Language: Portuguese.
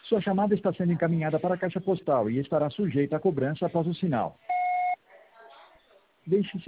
Sua chamada está sendo encaminhada para a caixa postal e estará sujeita a cobrança após o sinal. Deixe seu